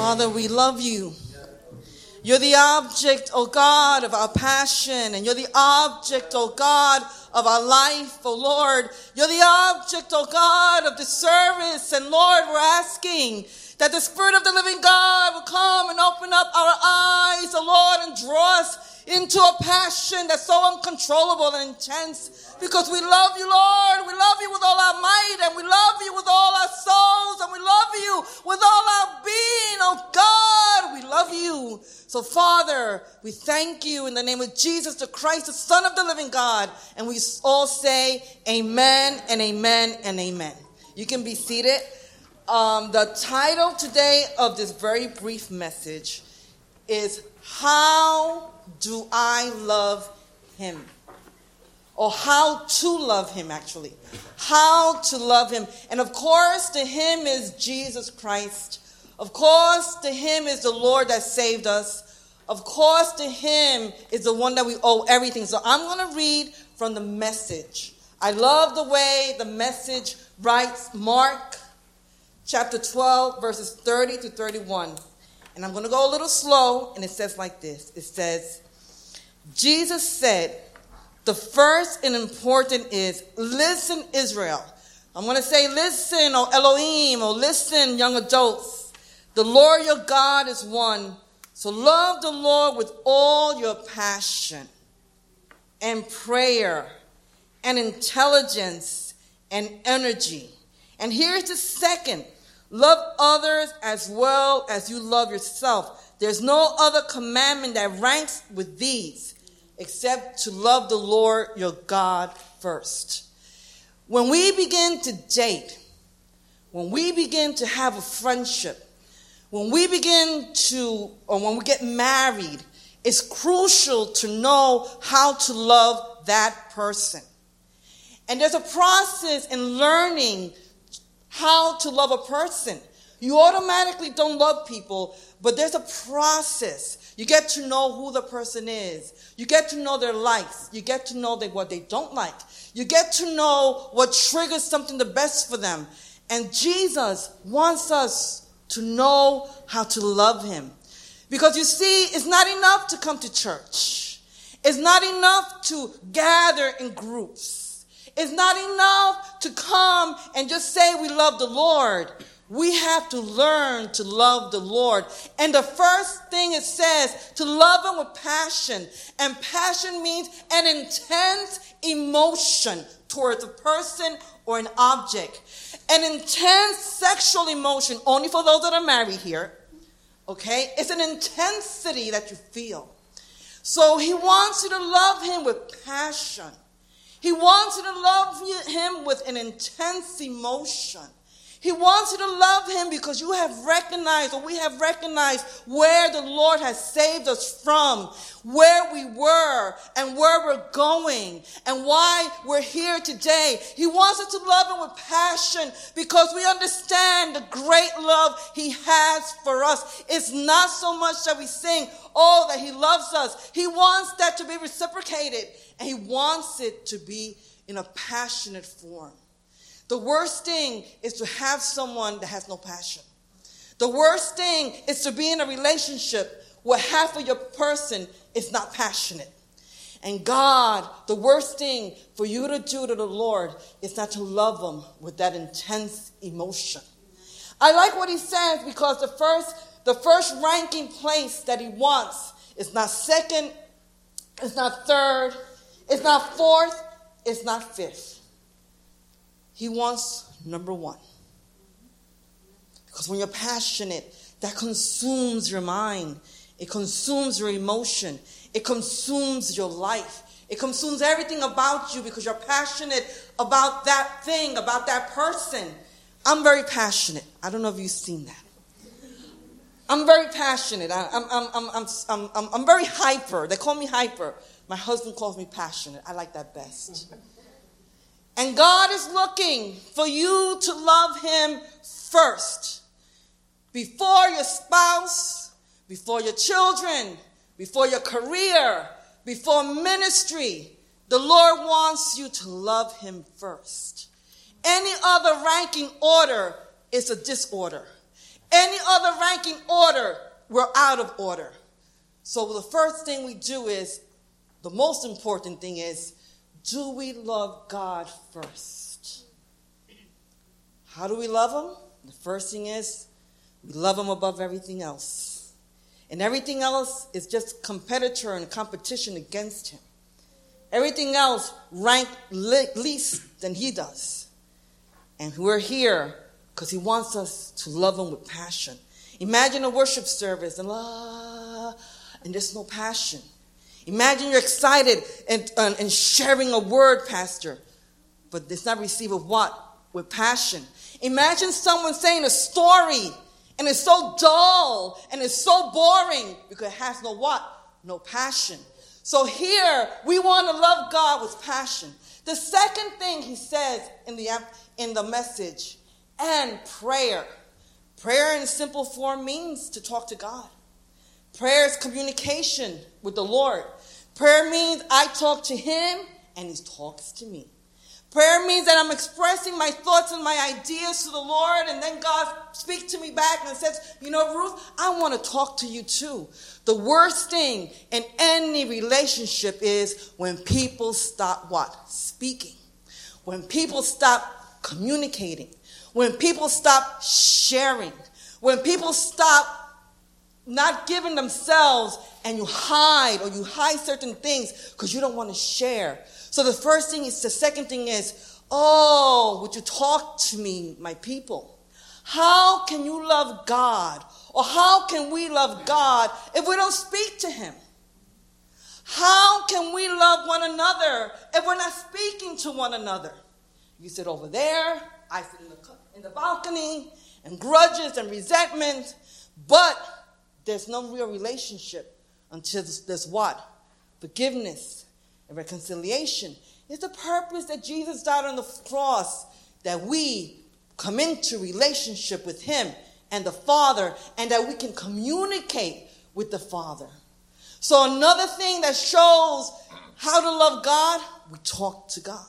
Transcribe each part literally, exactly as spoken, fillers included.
Father, we love you. You're the object, oh God, of our passion, and you're the object, oh God, of our life, oh Lord. You're the object, oh God, of the service, and Lord, we're asking that the Spirit of the living God will come and open up our eyes, oh Lord, and draw us into a passion that's so uncontrollable and intense, because we love you, Lord. We love you with all our might, and we love you with all our souls, and we love you with all our being, oh God. We love you. So, Father, we thank you in the name of Jesus the Christ, the Son of the living God, and we all say amen and amen and amen. You can be seated. Um, the title today of this very brief message is How Do I Love Him? Or how to love him, actually. How to love him. And of course, to him is Jesus Christ. Of course, to him is the Lord that saved us. Of course, to him is the one that we owe everything. So I'm going to read from the Message. I love the way the Message writes. Mark chapter twelve, verses thirty to thirty-one. And I'm going to go a little slow, and it says like this. It says, Jesus said, the first and important is, listen, Israel. I'm going to say listen, or Elohim, or listen, young adults. The Lord your God is one. So love the Lord with all your passion and prayer and intelligence and energy. And here's the second. Love others as well as you love yourself. There's no other commandment that ranks with these, except to love the Lord your God first. When we begin to date, when we begin to have a friendship, when we begin to, or when we get married, it's crucial to know how to love that person. And there's a process in learning how to love a person. You automatically don't love people, but there's a process. You get to know who the person is. You get to know their likes. You get to know they, what they don't like. You get to know what triggers something the best for them. And Jesus wants us to know how to love him. Because you see, it's not enough to come to church. It's not enough to gather in groups. It's not enough to come and just say we love the Lord. We have to learn to love the Lord. And the first thing it says, to love him with passion. And passion means an intense emotion towards a person or an object. An intense sexual emotion, only for those that are married here. Okay? It's an intensity that you feel. So he wants you to love him with passion. He wants you to love him with an intense emotion. He wants you to love him because you have recognized, or we have recognized, where the Lord has saved us from, where we were, and where we're going, and why we're here today. He wants us to love him with passion because we understand the great love he has for us. It's not so much that we sing, oh, that he loves us. He wants that to be reciprocated, and he wants it to be in a passionate form. The worst thing is to have someone that has no passion. The worst thing is to be in a relationship where half of your person is not passionate. And God, the worst thing for you to do to the Lord is not to love him with that intense emotion. I like what he says because the first, the first ranking place that he wants is not second, it's not third, it's not fourth, it's not fifth. He wants number one. Because when you're passionate, that consumes your mind. It consumes your emotion. It consumes your life. It consumes everything about you because you're passionate about that thing, about that person. I'm very passionate. I don't know if you've seen that. I'm very passionate. I, I'm, I'm, I'm, I'm, I'm, I'm very hyper. They call me hyper. My husband calls me passionate. I like that best. And God is looking for you to love him first. Before your spouse, before your children, before your career, before ministry. The Lord wants you to love him first. Any other ranking order is a disorder. any other ranking order, we're out of order. So the first thing we do is, the most important thing is, do we love God first? How do we love him? The first thing is, we love him above everything else. And everything else is just competitor and competition against him. Everything else ranked le- least than he does. And we're here because he wants us to love him with passion. Imagine a worship service and, la, and there's no passion. Imagine you're excited and, and, and sharing a word, Pastor, but it's not received with what? With passion. Imagine someone saying a story and it's so dull and it's so boring because it has no what? No passion. So here, we want to love God with passion. The second thing he says in the, in the message, and prayer. Prayer in simple form means to talk to God. Prayer is communication with the Lord. Prayer means I talk to him and he talks to me. Prayer means that I'm expressing my thoughts and my ideas to the Lord, and then God speaks to me back and says, you know, Ruth, I want to talk to you too. The worst thing in any relationship is when people stop what? Speaking. When people stop communicating. When people stop sharing. When people stop not giving themselves and you hide or you hide certain things because you don't want to share. So the first thing is, the second thing is, oh, would you talk to me, my people? How can you love God? Or how can we love God if we don't speak to him? How can we love one another if we're not speaking to one another? You sit over there, I sit in the, in the balcony, and grudges and resentment, but there's no real relationship until there's what? Forgiveness and reconciliation. It's the purpose that Jesus died on the cross, that we come into relationship with him and the Father, and that we can communicate with the Father. So another thing that shows how to love God, we talk to God.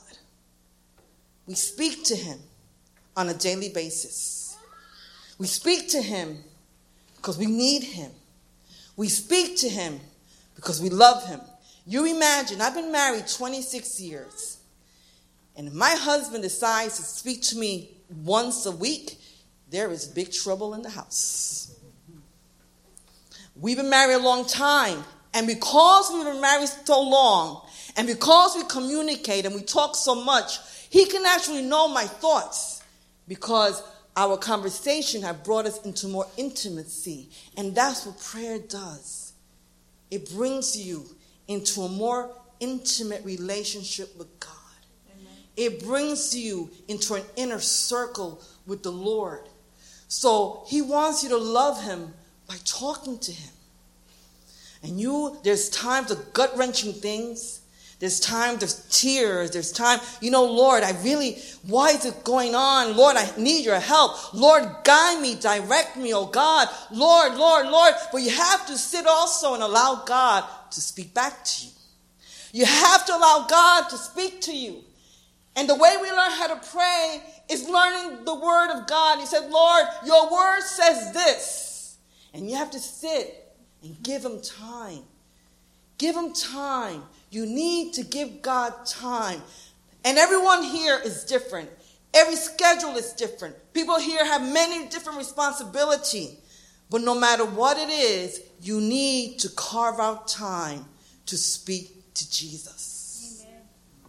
We speak to him on a daily basis. We speak to him because we need him. We speak to him because we love him. You imagine, I've been married twenty-six years. And if my husband decides to speak to me once a week, there is big trouble in the house. We've been married a long time. And because we've been married so long, and because we communicate and we talk so much, he can actually know my thoughts because our conversation have brought us into more intimacy. And that's what prayer does. It brings you into a more intimate relationship with God. Amen. It brings you into an inner circle with the Lord. So he wants you to love him by talking to him. And you, there's times of gut-wrenching things. There's times, there's tears. There's time, you know, Lord, I really, why is it going on? Lord, I need your help. Lord, guide me, direct me, oh God. Lord, Lord, Lord. But you have to sit also and allow God to speak back to you. You have to allow God to speak to you. And the way we learn how to pray is learning the word of God. He said, Lord, your word says this. And you have to sit and give him time. Give him time. You need to give God time. And everyone here is different. Every schedule is different. People here have many different responsibilities. But no matter what it is, you need to carve out time to speak to Jesus. Amen.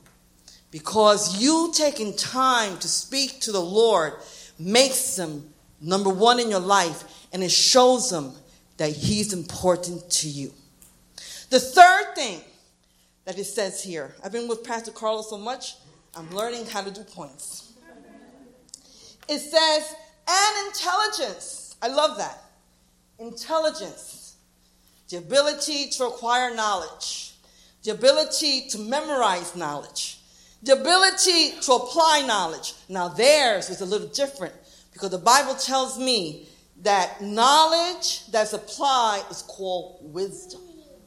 Because you taking time to speak to the Lord makes him number one in your life, and it shows him that he's important to you. The third thing that it says here, I've been with Pastor Carlos so much, I'm learning how to do points. It says, and intelligence. I love that. Intelligence. The ability to acquire knowledge. The ability to memorize knowledge. The ability to apply knowledge. Now theirs is a little different because the Bible tells me that knowledge that's applied is called wisdom.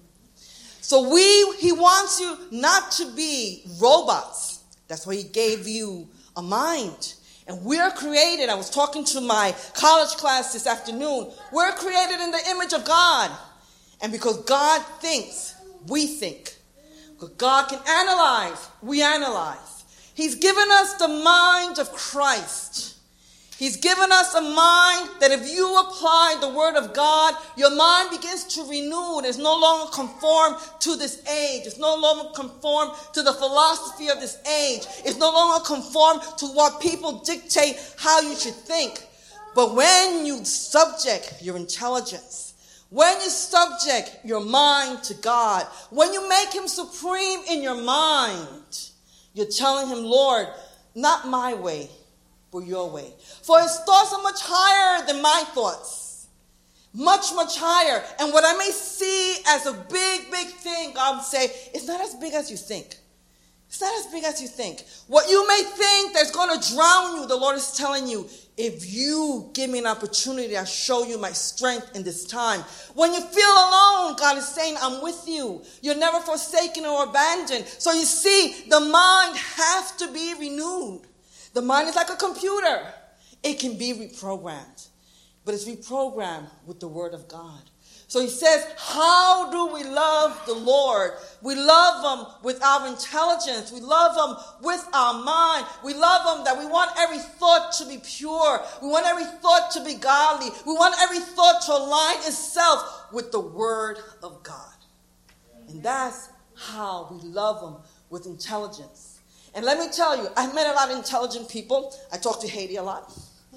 So we, he wants you not to be robots. That's why he gave you a mind. And we're created, I was talking to my college class this afternoon, we're created in the image of God. And because God thinks, we think. Because God can analyze, we analyze. He's given us the mind of Christ. He's given us a mind that if you apply the word of God, your mind begins to renew. It's no longer conformed to this age. It's no longer conformed to the philosophy of this age. It's no longer conformed to what people dictate how you should think. But when you subject your intelligence, when you subject your mind to God, when you make him supreme in your mind, you're telling him, Lord, not my way, but your way. For his thoughts are much higher than my thoughts. Much, much higher. And what I may see as a big, big thing, God would say, it's not as big as you think. It's not as big as you think. What you may think that's going to drown you, the Lord is telling you, if you give me an opportunity, I'll show you my strength in this time. When you feel alone, God is saying, I'm with you. You're never forsaken or abandoned. So you see, the mind has to be renewed. The mind is like a computer. It can be reprogrammed. But it's reprogrammed with the word of God. So he says, how do we love the Lord? We love him with our intelligence. We love him with our mind. We love him that we want every thought to be pure. We want every thought to be godly. We want every thought to align itself with the word of God. And that's how we love him, with intelligence. And let me tell you, I've met a lot of intelligent people. I talk to Haiti a lot.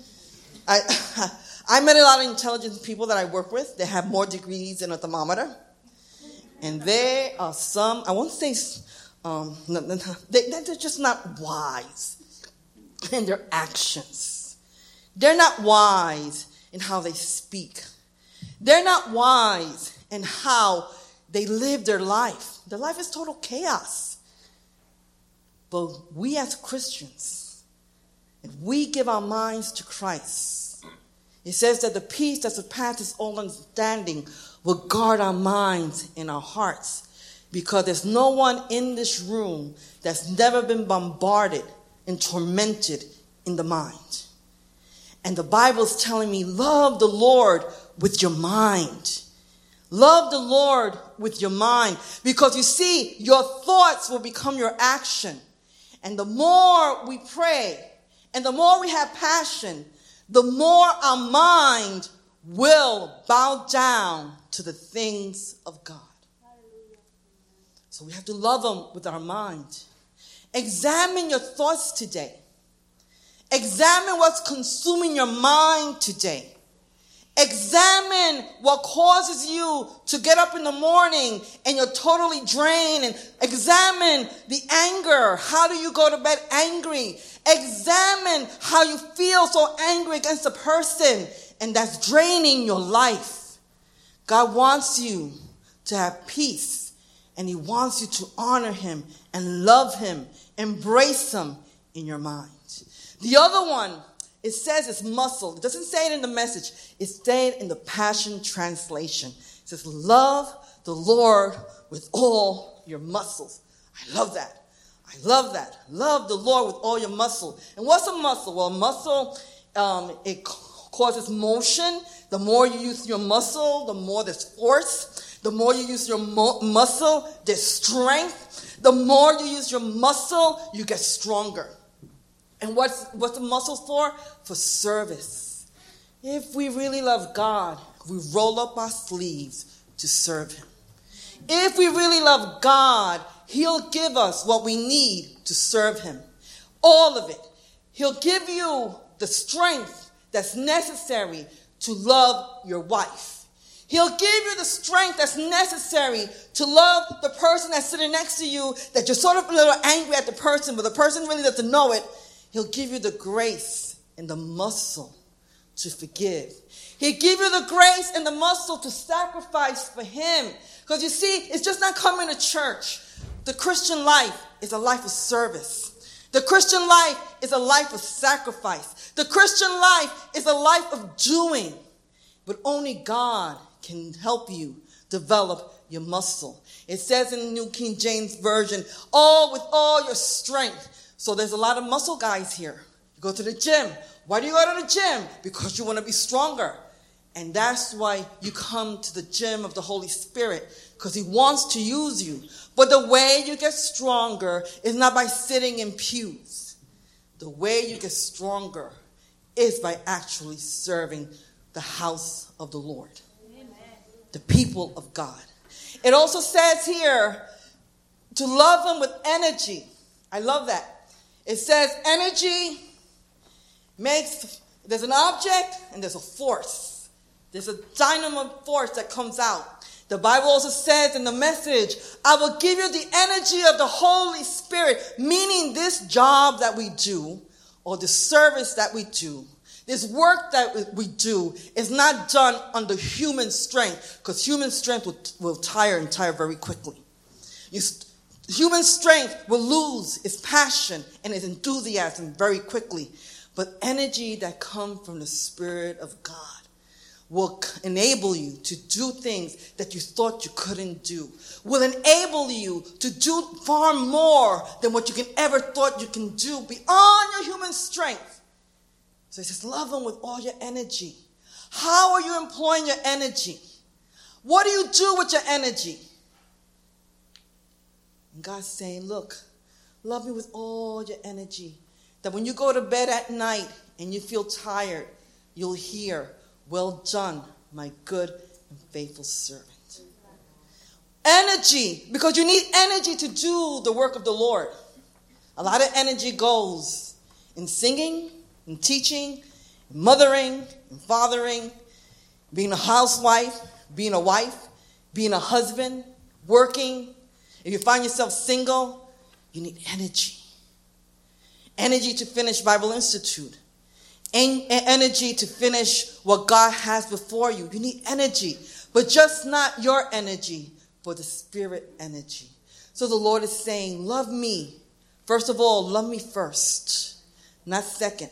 I I met a lot of intelligent people that I work with. They have more degrees than a thermometer. And they are some, I won't say, um, they, they're just not wise in their actions. They're not wise in how they speak. They're not wise in how they live their life. Their life is total chaos. But we as Christians, if we give our minds to Christ, it says that the peace that surpasses all understanding will guard our minds and our hearts, because there's no one in this room that's never been bombarded and tormented in the mind. And the Bible's telling me, love the Lord with your mind. Love the Lord with your mind, because you see, your thoughts will become your action. And the more we pray and the more we have passion, the more our mind will bow down to the things of God. So we have to love him with our mind. Examine your thoughts today. Examine what's consuming your mind today. Examine what causes you to get up in the morning and you're totally drained. And examine the anger. How do you go to bed angry? Examine how you feel so angry against a person, and that's draining your life. God wants you to have peace, and he wants you to honor him and love him, embrace him in your mind. The other one, it says it's muscle. It doesn't say it in the Message. It's saying in the Passion Translation. It says, love the Lord with all your muscles. I love that. I love that. Love the Lord with all your muscle. And what's a muscle? Well, a muscle, um, it causes motion. The more you use your muscle, the more there's force. The more you use your mo- muscle, there's strength. The more you use your muscle, you get stronger. And what's, what's the muscles for? For service. If we really love God, we roll up our sleeves to serve him. If we really love God, he'll give us what we need to serve him. All of it. He'll give you the strength that's necessary to love your wife. He'll give you the strength that's necessary to love the person that's sitting next to you, that you're sort of a little angry at the person, but the person really doesn't know it. He'll give you the grace and the muscle to forgive. He'll give you the grace and the muscle to sacrifice for him. Because you see, it's just not coming to church. The Christian life is a life of service. The Christian life is a life of sacrifice. The Christian life is a life of doing. But only God can help you develop your muscle. It says in the New King James Version, all with all your strength. So there's a lot of muscle guys here. You're go to the gym. Why do you go to the gym? Because you want to be stronger. And that's why you come to the gym of the Holy Spirit, because he wants to use you. But the way you get stronger is not by sitting in pews. The way you get stronger is by actually serving the house of the Lord, Amen. The people of God. It also says here to love him with energy. I love that. It says energy makes, there's an object and there's a force. There's a dynamo force that comes out. The Bible also says in the Message, I will give you the energy of the Holy Spirit, meaning this job that we do, or the service that we do, this work that we do is not done under human strength, because human strength will, will tire and tire very quickly. You, human strength will lose its passion and its enthusiasm very quickly. But energy that comes from the Spirit of God will enable you to do things that you thought you couldn't do, will enable you to do far more than what you can ever thought you can do beyond your human strength. So it says, love him with all your energy. How are you employing your energy? What do you do with your energy? And God's saying, look, love me with all your energy. That when you go to bed at night and you feel tired, you'll hear, well done, my good and faithful servant. Energy, because you need energy to do the work of the Lord. A lot of energy goes in singing, in teaching, in mothering, in fathering, being a housewife, being a wife, being a husband, working. If you find yourself single, you need energy. Energy to finish Bible Institute. En- energy to finish what God has before you. You need energy, but just not your energy, but the Spirit energy. So the Lord is saying, love me. First of all, love me first, not second.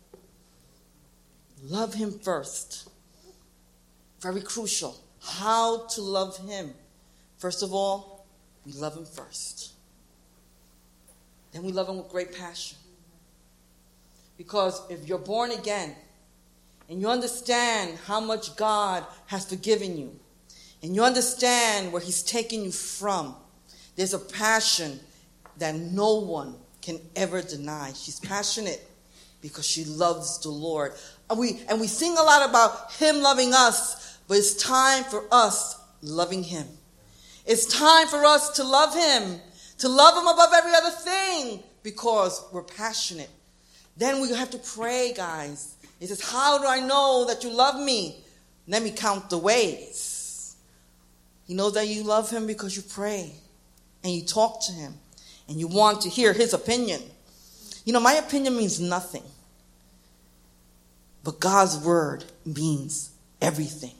Love him first. Very crucial. How to love him. First of all, we love him first. Then we love him with great passion. Because if you're born again and you understand how much God has forgiven you and you understand where he's taken you from, there's a passion that no one can ever deny. She's passionate because she loves the Lord. And we, and we sing a lot about him loving us, but it's time for us loving him. It's time for us to love him, to love him above every other thing, because we're passionate. Then we have to pray, guys. He says, how do I know that you love me? Let me count the ways. He knows that you love him because you pray and you talk to him and you want to hear his opinion. You know, my opinion means nothing. But God's word means everything.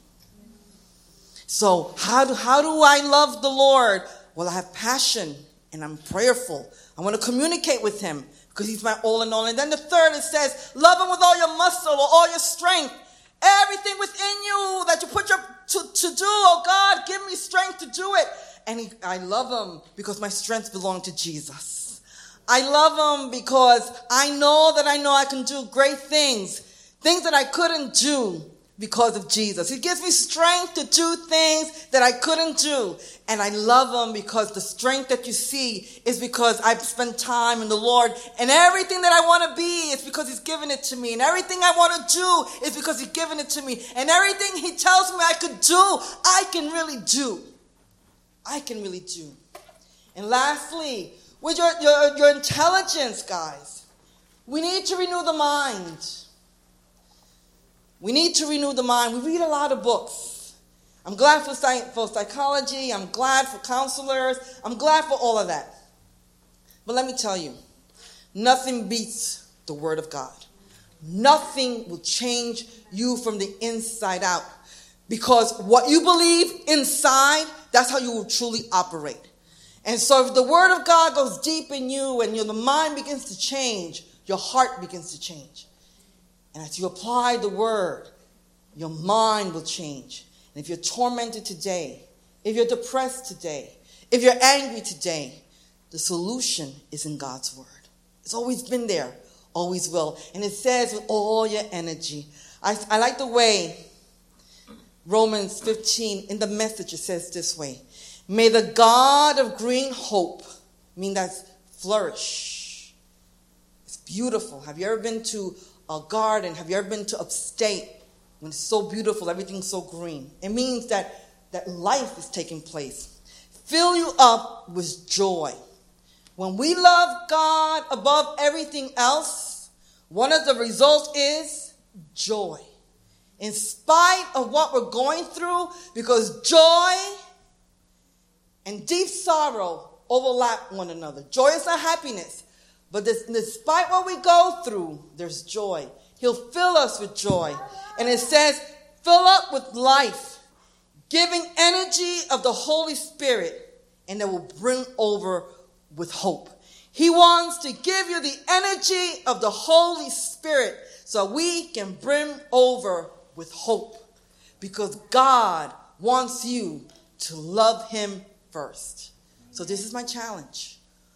So how do, how do I love the Lord? Well, I have passion and I'm prayerful. I want to communicate with him, because he's my all in all. And then the third, it says, love him with all your muscle or all your strength. Everything within you that you put your to, to do, oh God, give me strength to do it. And he, I love him because my strength belongs to Jesus. I love him because I know that I know I can do great things. Things that I couldn't do because of Jesus. He gives me strength to do things that I couldn't do. And I love him because the strength that you see is because I've spent time in the Lord. And everything that I want to be is because he's given it to me. And everything I want to do is because he's given it to me. And everything he tells me I could do, I can really do. I can really do. And lastly, with your, your, your intelligence, guys, we need to renew the mind. We need to renew the mind. We read a lot of books. I'm glad for, psych- for psychology. I'm glad for counselors. I'm glad for all of that. But let me tell you, nothing beats the Word of God. Nothing will change you from the inside out. Because what you believe inside, that's how you will truly operate. And so if the Word of God goes deep in you and your the mind begins to change, your heart begins to change. And as you apply the word, your mind will change. And if you're tormented today, if you're depressed today, if you're angry today, the solution is in God's word. It's always been there. always will. And it says with all your energy. I, I like the way Romans fifteen, in the Message, it says this way. May the God of green hope, I mean that's flourish. It's beautiful. Have you ever been to a garden? Have you ever been to upstate? When it's so beautiful, everything's so green. It means that, that life is taking place. Fill you up with joy. When we love God above everything else, one of the results is joy. In spite of what we're going through, because joy and deep sorrow overlap one another. Joy is not happiness, but this, despite what we go through, there's joy. He'll fill us with joy. And it says, fill up with life, giving energy of the Holy Spirit, and it will bring over with hope. He wants to give you the energy of the Holy Spirit so we can brim over with hope, because God wants you to love him first. So this is my challenge.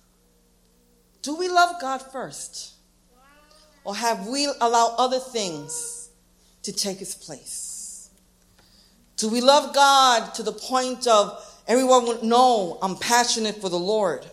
Do we love God first? Or have we allowed other things to take its place? Do we love God to the point of everyone would know I'm passionate for the Lord?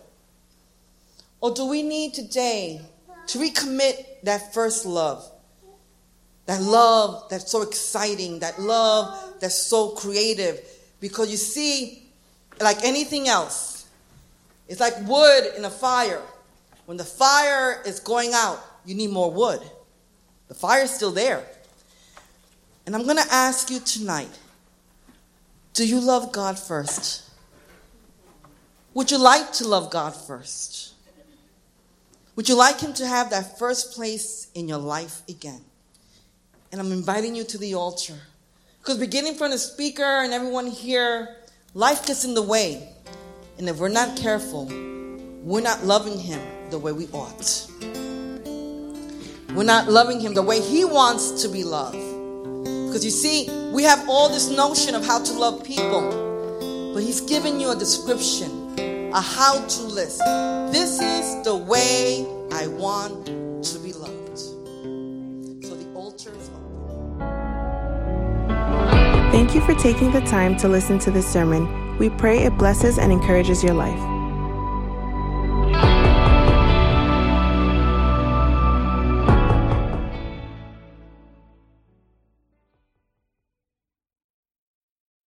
Or do we need today to recommit that first love? That love that's so exciting, that love that's so creative. Because you see, like anything else, it's like wood in a fire. When the fire is going out, you need more wood. The fire's still there. And I'm going to ask you tonight, do you love God first? Would you like to love God first? Would you like him to have that first place in your life again? And I'm inviting you to the altar. Because beginning from the speaker and everyone here, life gets in the way. And if we're not careful, we're not loving him the way we ought. We're not loving him the way he wants to be loved. Because you see, we have all this notion of how to love people. But he's given you a description, a how-to list. This is the way I want to be loved. So the altar is open. Thank you for taking the time to listen to this sermon. We pray it blesses and encourages your life.